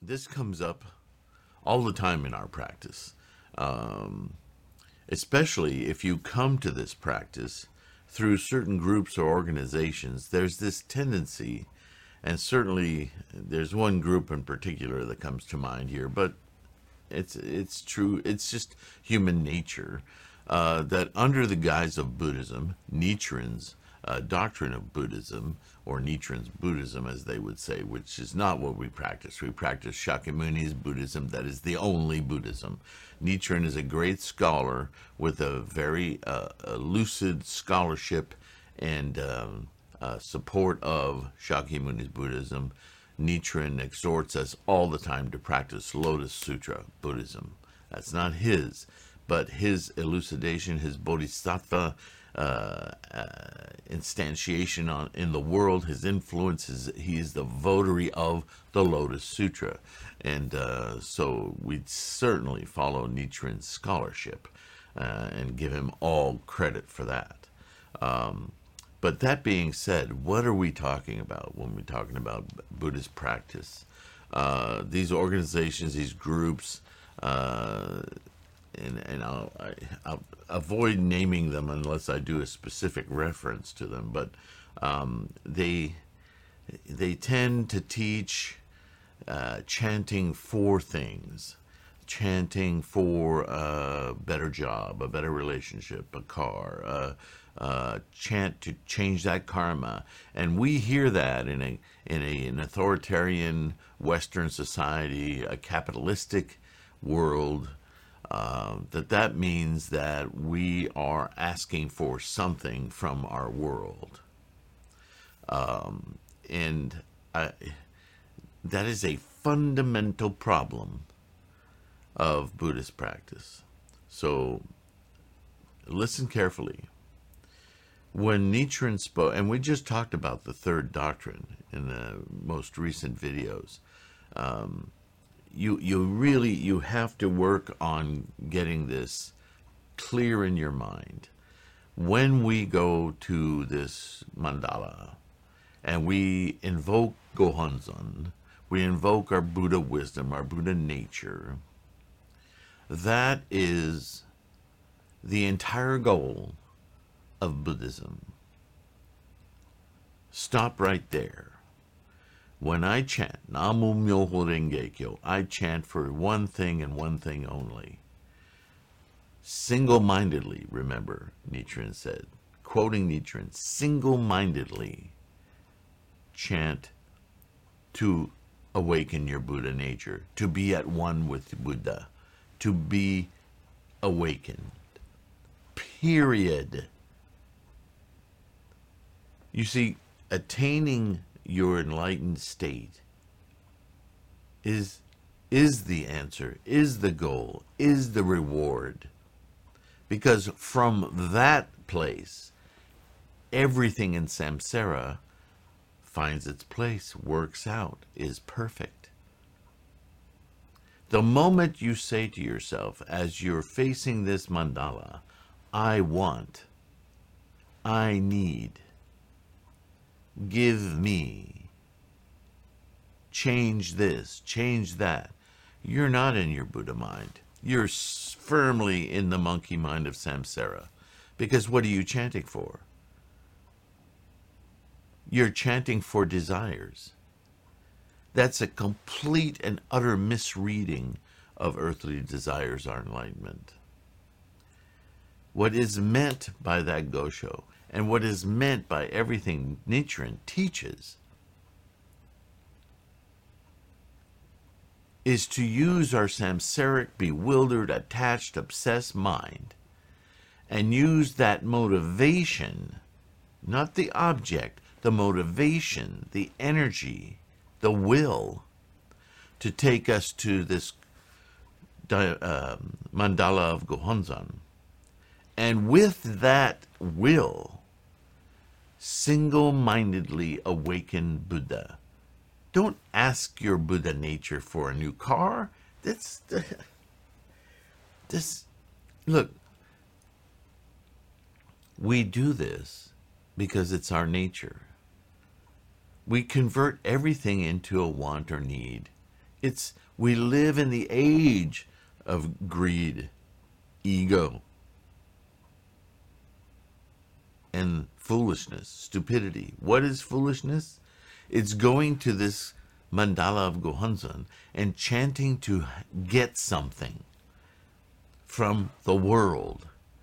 this comes up all the time in our practice, um, especially if you come to this practice through certain groups or organizations. There's this tendency, and certainly there's one group in particular that comes to mind here, but it's true. It's just human nature that under the guise of Buddhism, Nichiren's doctrine of Buddhism, or Nichiren's Buddhism, as they would say, which is not what we practice. We practice Shakyamuni's Buddhism. That is the only Buddhism. Nichiren is a great scholar with a very lucid scholarship and support of Shakyamuni's Buddhism. Nichiren exhorts us all the time to practice Lotus Sutra Buddhism. That's not his, but his elucidation, his bodhisattva instantiation in the world, his influence, he is the votary of the Lotus Sutra. And so we'd certainly follow Nichiren's scholarship and give him all credit for that. But that being said, what are we talking about when we're talking about Buddhist practice? These organizations, these groups, and I'll avoid naming them unless I do a specific reference to them, but they tend to teach chanting for things. Chanting for a better job, a better relationship, a car, chant to change that karma. And we hear that in an authoritarian Western society, a capitalistic world, that means that we are asking for something from our world. And that is a fundamental problem of Buddhist practice. So listen carefully. When Nichiren spoke, and we just talked about the third doctrine in the most recent videos, you have to work on getting this clear in your mind. When we go to this mandala and we invoke Gohonzon, we invoke our Buddha wisdom, our Buddha nature, that is the entire goal of Buddhism. Stop right there. When I chant Namu Myoho Renge Kyo, I chant for one thing and one thing only. Single-mindedly, remember, Nichiren said, quoting Nichiren, single-mindedly chant to awaken your Buddha nature, to be at one with Buddha, to be awakened. Period. You see, attaining your enlightened state is the answer, is the goal, is the reward. Because from that place, everything in samsara finds its place, works out, is perfect. The moment you say to yourself, as you're facing this mandala, I want, I need, give me, change this, change that, you're not in your Buddha mind. You're firmly in the monkey mind of samsara. Because what are you chanting for? You're chanting for desires. That's a complete and utter misreading of earthly desires or enlightenment. What is meant by that Gosho, and what is meant by everything Nichiren teaches, is to use our samsaric, bewildered, attached, obsessed mind and use that motivation, not the object, the motivation, the energy, the will, to take us to this mandala of Gohonzon. And with that will, single-mindedly awaken Buddha. Don't ask your Buddha nature for a new car. Look, we do this because it's our nature. We convert everything into a want or need We live in the age of greed, ego, and foolishness, stupidity. What is foolishness? It's going to this mandala of Gohonzon and chanting to get something from the world.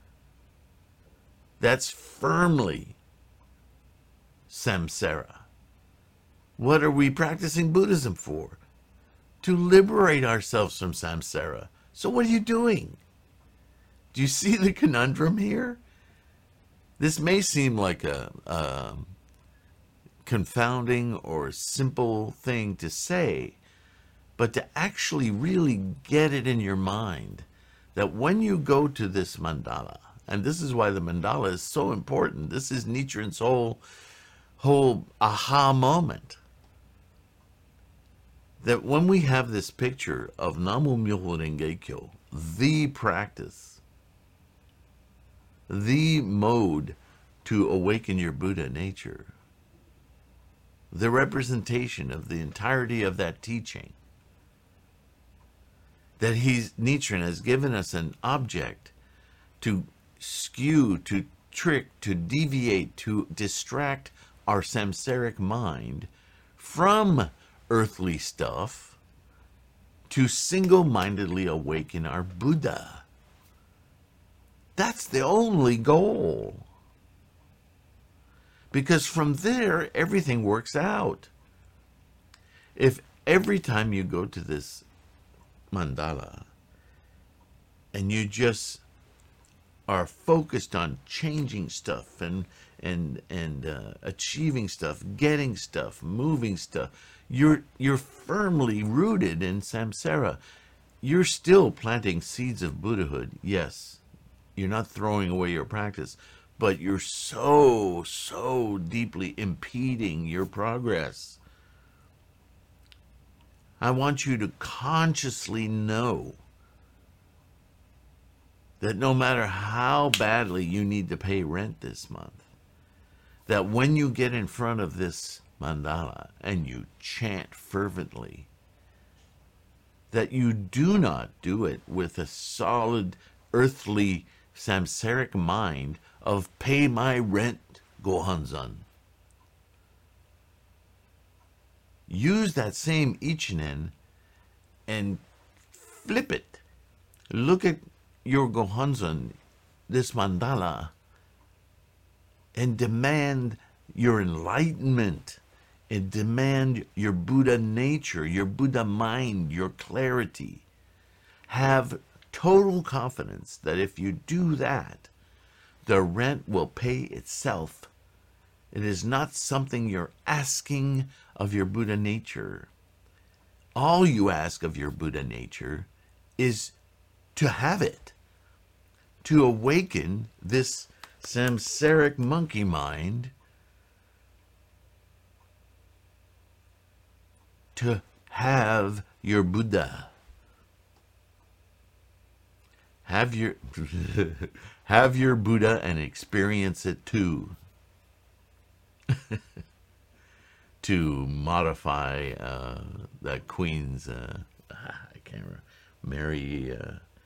That's firmly samsara. What are we practicing Buddhism for? To liberate ourselves from samsara. So what are you doing? Do you see the conundrum here? This may seem like a confounding or simple thing to say, but to actually really get it in your mind that when you go to this mandala, and this is why the mandala is so important, this is Nichiren's whole aha moment, that when we have this picture of Namu Myoho Renge Kyo, the practice, the mode to awaken your Buddha nature, the representation of the entirety of that teaching, that Nichiren has given us an object to skew, to trick, to deviate, to distract our samsaric mind from earthly stuff, to single-mindedly awaken our Buddha. That's the only goal. Because from there, everything works out. If every time you go to this mandala and you just are focused on changing stuff and achieving stuff, getting stuff, moving stuff, you're firmly rooted in samsara. You're still planting seeds of Buddhahood, yes. You're not throwing away your practice, but you're so deeply impeding your progress. I want you to consciously know that no matter how badly you need to pay rent this month, that when you get in front of this mandala and you chant fervently, that you do not do it with a solid earthly samsaric mind of pay my rent, Gohonzon. Use that same Ichinen and flip it. Look at your Gohonzon, this mandala, and demand your enlightenment, and demand your Buddha nature, your Buddha mind, your clarity. Have total confidence that if you do that, the rent will pay itself. It is not something you're asking of your Buddha nature. All you ask of your Buddha nature is to have it, to awaken this samsaric monkey mind, to have your Buddha. Have your have your Buddha and experience it too. To modify that Queen's, I can't remember, Mary,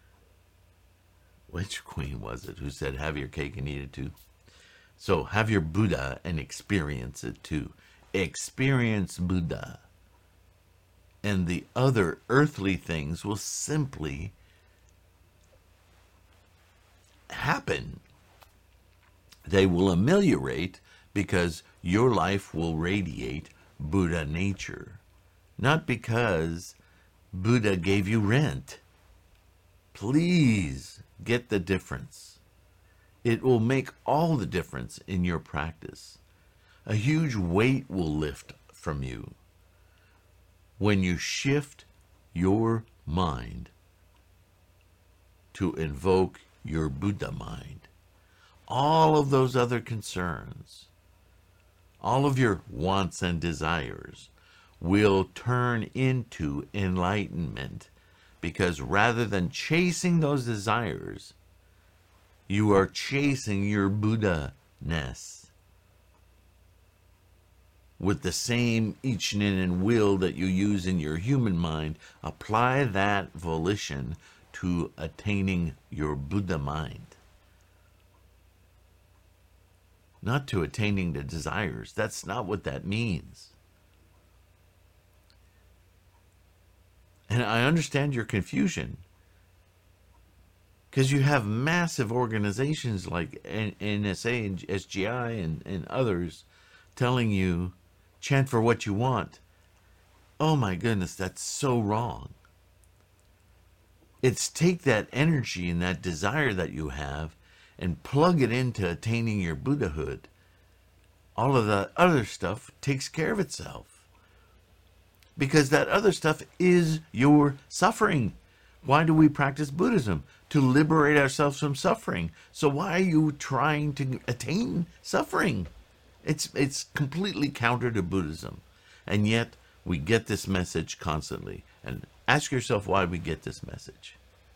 which queen was it who said, have your cake and eat it too? So have your Buddha and experience it too. Experience Buddha. And the other earthly things will simply happen. They will ameliorate because your life will radiate Buddha nature. Not because Buddha gave you rent. Please get the difference. It will make all the difference in your practice. A huge weight will lift from you when you shift your mind to invoke your Buddha mind. All of those other concerns, all of your wants and desires will turn into enlightenment, because rather than chasing those desires, you are chasing your Buddha-ness. with the same ichnin and will that you use in your human mind, apply that volition to attaining your Buddha mind. Not to attaining the desires. That's not what that means. And I understand your confusion, because you have massive organizations like NSA and SGI and others telling you, chant for what you want. Oh my goodness, that's so wrong. It's take that energy and that desire that you have and plug it into attaining your Buddhahood. All of the other stuff takes care of itself. Because that other stuff is your suffering. Why do we practice Buddhism? To liberate ourselves from suffering. So why are you trying to attain suffering? It's completely counter to Buddhism. And yet we get this message constantly. And ask yourself why we get this message.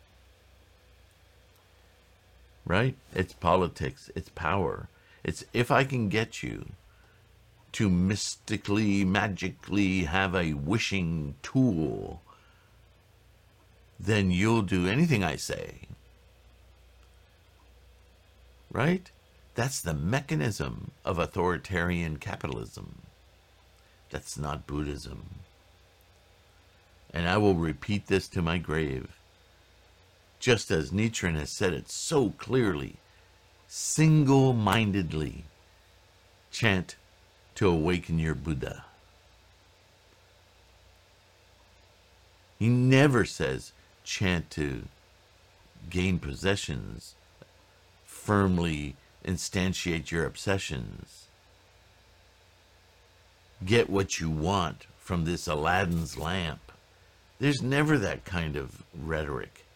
Right? It's politics. It's power. It's if I can get you to mystically, magically have a wishing tool, then you'll do anything I say. Right? That's the mechanism of authoritarian capitalism. That's not Buddhism. And I will repeat this to my grave. Just as Nichiren has said it so clearly, single-mindedly chant to awaken your Buddha. He never says chant to gain possessions, firmly instantiate your obsessions, get what you want from this Aladdin's lamp. There's never that kind of rhetoric.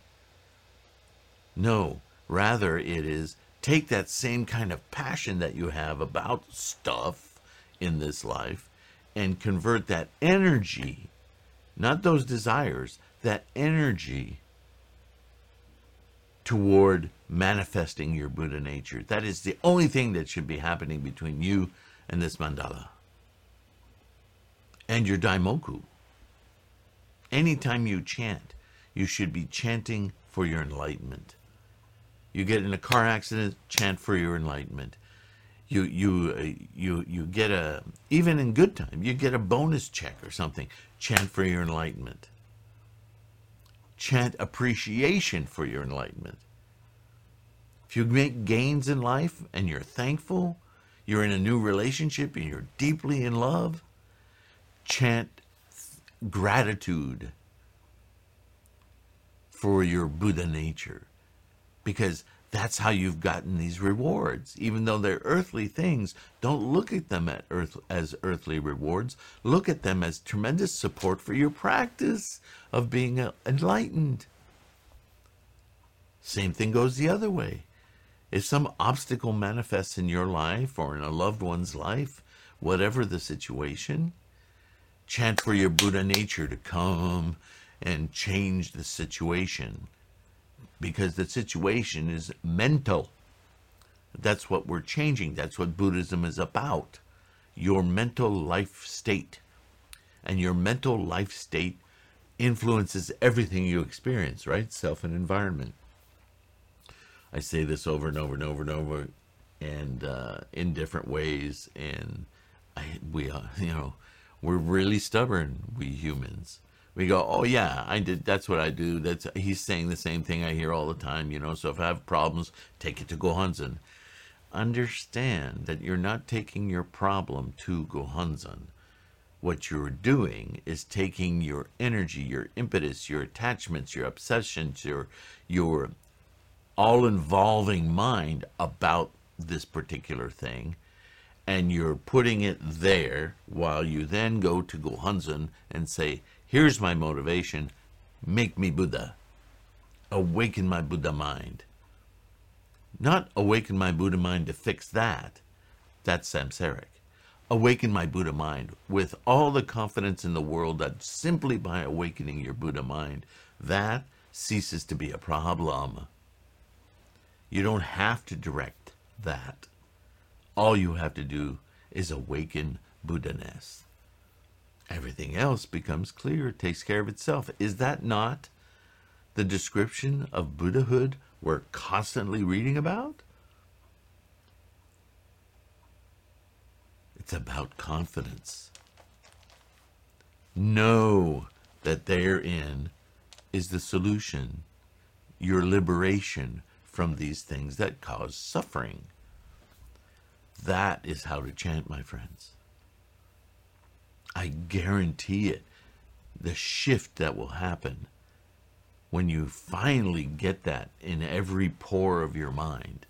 No, rather it is take that same kind of passion that you have about stuff in this life and convert that energy, not those desires, that energy toward manifesting your Buddha nature. That is the only thing that should be happening between you and this mandala. And your daimoku. Anytime you chant, you should be chanting for your enlightenment. You get in a car accident, chant for your enlightenment. You get a, even in good time, you get a bonus check or something. Chant for your enlightenment. Chant appreciation for your enlightenment. If you make gains in life and you're thankful, you're in a new relationship and you're deeply in love, chant gratitude for your Buddha nature. Because that's how you've gotten these rewards. Even though they're earthly things, don't look at them as earthly rewards. Look at them as tremendous support for your practice of being enlightened. Same thing goes the other way. If some obstacle manifests in your life or in a loved one's life, whatever the situation, chant for your Buddha nature to come and change the situation. Because the situation is mental. That's what we're changing. That's what Buddhism is about. Your mental life state. And your mental life state influences everything you experience, right? Self and environment. I say this over and over and over and over, and in different ways. And we're really stubborn, we humans. We go, oh yeah, I did. That's what I do. He's saying the same thing I hear all the time, So if I have problems, take it to Gohonzon. Understand that you're not taking your problem to Gohonzon. What you're doing is taking your energy, your impetus, your attachments, your obsessions, your all-involving mind about this particular thing, and you're putting it there while you then go to Gohonzon and say, here's my motivation, make me Buddha. Awaken my Buddha mind. Not awaken my Buddha mind to fix that. That's samsaric. Awaken my Buddha mind with all the confidence in the world that simply by awakening your Buddha mind, that ceases to be a problem. You don't have to direct that. All you have to do is awaken Buddha-ness. Everything else becomes clear, takes care of itself. Is that not the description of Buddhahood we're constantly reading about? It's about confidence. Know that therein is the solution, your liberation from these things that cause suffering. That is how to chant, my friends. I guarantee it. The shift that will happen when you finally get that in every pore of your mind.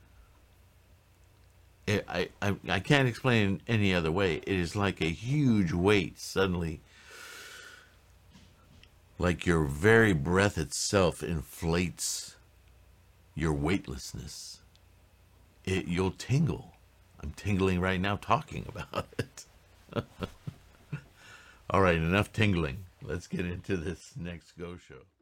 I can't explain it any other way. It is like a huge weight suddenly, like your very breath itself inflates your weightlessness. You'll tingle. I'm tingling right now talking about it. All right, enough tingling. Let's get into this next Go Show.